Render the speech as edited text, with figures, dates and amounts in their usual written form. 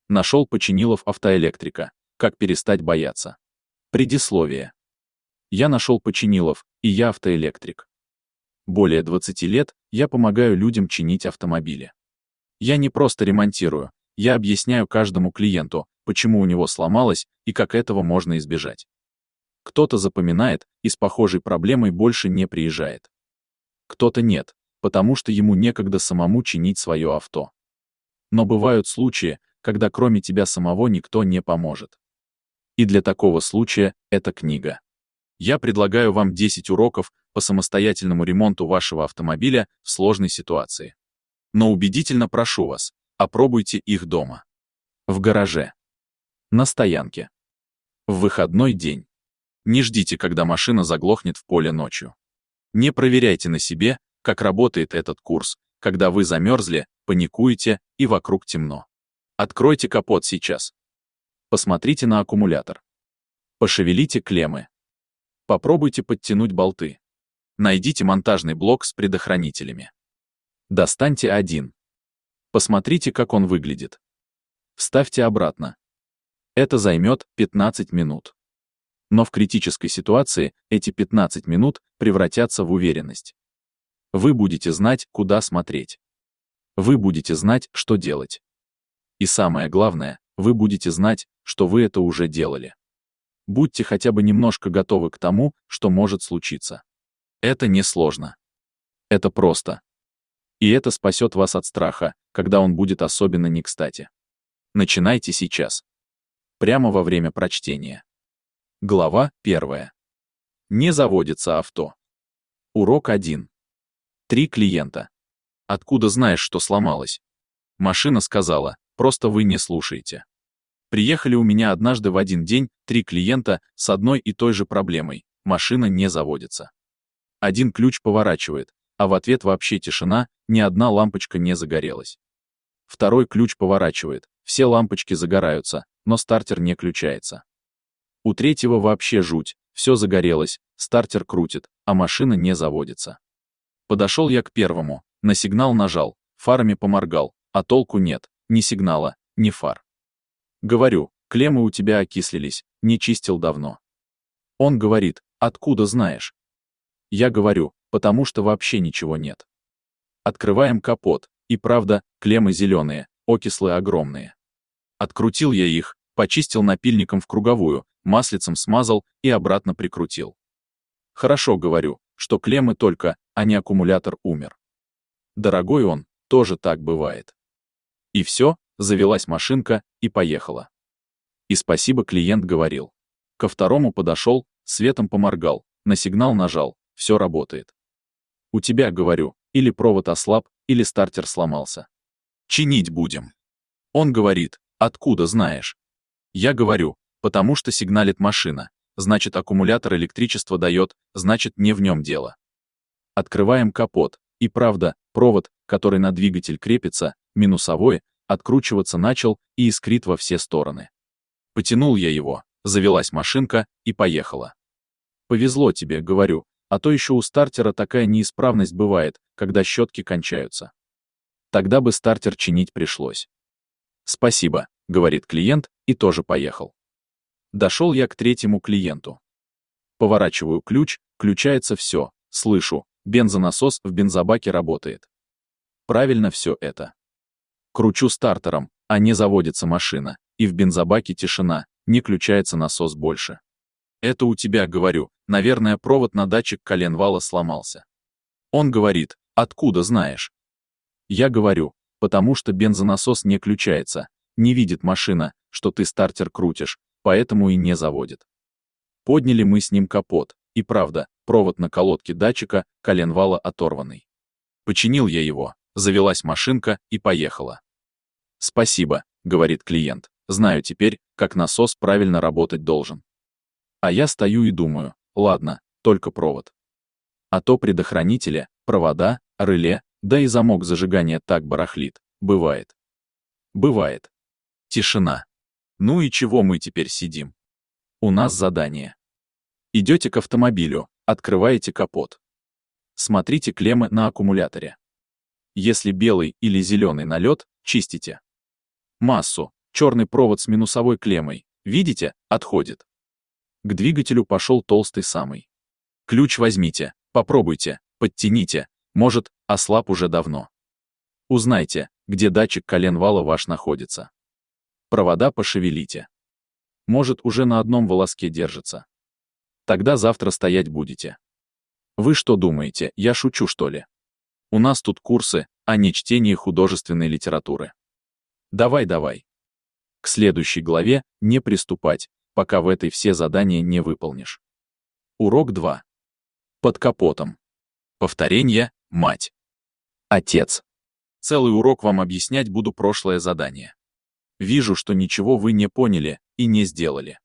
Нашел Починилов автоэлектрика. Как перестать бояться. Предисловие. Я нашел Починилов, и я автоэлектрик. Более 20 лет я помогаю людям чинить автомобили. Я не просто ремонтирую, я объясняю каждому клиенту, почему у него сломалось и как этого можно избежать. Кто-то запоминает и с похожей проблемой больше не приезжает. Кто-то нет, потому что ему некогда самому чинить свое авто. Но бывают случаи, когда кроме тебя самого никто не поможет. И для такого случая эта книга. Я предлагаю вам 10 уроков по самостоятельному ремонту вашего автомобиля в сложной ситуации. Но убедительно прошу вас, опробуйте их дома. В гараже. На стоянке. В выходной день. Не ждите, когда машина заглохнет в поле ночью. Не проверяйте на себе, как работает этот курс, когда вы замерзли, паникуете и вокруг темно. Откройте капот сейчас. Посмотрите на аккумулятор. Пошевелите клеммы. Попробуйте подтянуть болты. Найдите монтажный блок с предохранителями. Достаньте один. Посмотрите, как он выглядит. Вставьте обратно. Это займет 15 минут. Но в критической ситуации эти 15 минут превратятся в уверенность. Вы будете знать, куда смотреть. Вы будете знать, что делать. И самое главное, вы будете знать, что вы это уже делали. Будьте хотя бы немножко готовы к тому, что может случиться. Это не сложно. Это просто. И это спасет вас от страха, когда он будет особенно не кстати. Начинайте сейчас. Прямо во время прочтения. Глава 1. Не заводится авто. Урок 1. 3 клиента. Откуда знаешь, что сломалось? Машина сказала, просто вы не слушаете. Приехали у меня однажды в один день 3 клиента с одной и той же проблемой. Машина не заводится. Один ключ поворачивает, а в ответ вообще тишина, ни одна лампочка не загорелась. Второй ключ поворачивает, все лампочки загораются, но стартер не включается. У третьего вообще жуть, все загорелось, стартер крутит, а машина не заводится. Подошел я к первому, на сигнал нажал, фарами поморгал, а толку нет, ни сигнала, ни фар. Говорю, клеммы у тебя окислились, не чистил давно. Он говорит, откуда знаешь? Я говорю, потому что вообще ничего нет. Открываем капот, и правда, клеммы зеленые, окислы огромные. Открутил я их, почистил напильником в круговую, маслицем смазал и обратно прикрутил. Хорошо, говорю, что клеммы только, а не аккумулятор умер. Дорогой он, тоже так бывает. И все, завелась машинка и поехала. И спасибо клиент говорил. Ко второму подошел, светом поморгал, на сигнал нажал, все работает. У тебя, говорю, или провод ослаб, или стартер сломался. Чинить будем. Он говорит, откуда знаешь? Я говорю, потому что сигналит машина, значит аккумулятор электричество дает, значит не в нем дело. Открываем капот, и правда, провод, который на двигатель крепится, минусовой, откручиваться начал и искрит во все стороны. Потянул я его, завелась машинка и поехала. Повезло тебе, говорю, а то еще у стартера такая неисправность бывает, когда щетки кончаются. Тогда бы стартер чинить пришлось. Спасибо, говорит клиент, и тоже поехал. Дошел я к третьему клиенту. Поворачиваю ключ, включается все, слышу, бензонасос в бензобаке работает. Правильно все это. Кручу стартером, а не заводится машина, и в бензобаке тишина, не включается насос больше. Это у тебя, говорю, наверное, провод на датчик коленвала сломался. Он говорит, откуда знаешь? Я говорю, потому что бензонасос не включается, не видит машина, что ты стартер крутишь, поэтому и не заводит. Подняли мы с ним капот, и правда, провод на колодке датчика коленвала оторванный. Починил я его, завелась машинка и поехала. Спасибо, говорит клиент, знаю теперь, как насос правильно работать должен. А я стою и думаю, ладно, только провод. А то предохранители, провода, реле, да и замок зажигания так барахлит, бывает. Бывает. Тишина. Ну и чего мы теперь сидим? У нас задание. Идете к автомобилю, открываете капот. Смотрите клеммы на аккумуляторе. Если белый или зеленый налет, чистите. Массу, черный провод с минусовой клеммой, видите, отходит. К двигателю пошел толстый самый. Ключ возьмите, попробуйте, подтяните, может, ослаб уже давно. Узнайте, где датчик коленвала ваш находится. Провода пошевелите. Может, уже на одном волоске держится. Тогда завтра стоять будете. Вы что думаете, я шучу, что ли? У нас тут курсы, а не чтение художественной литературы. Давай. К следующей главе не приступать, пока в этой все задания не выполнишь. Урок 2. Под капотом. Повторение, мать. Отец. Целый урок вам объяснять буду прошлое задание. Вижу, что ничего вы не поняли и не сделали.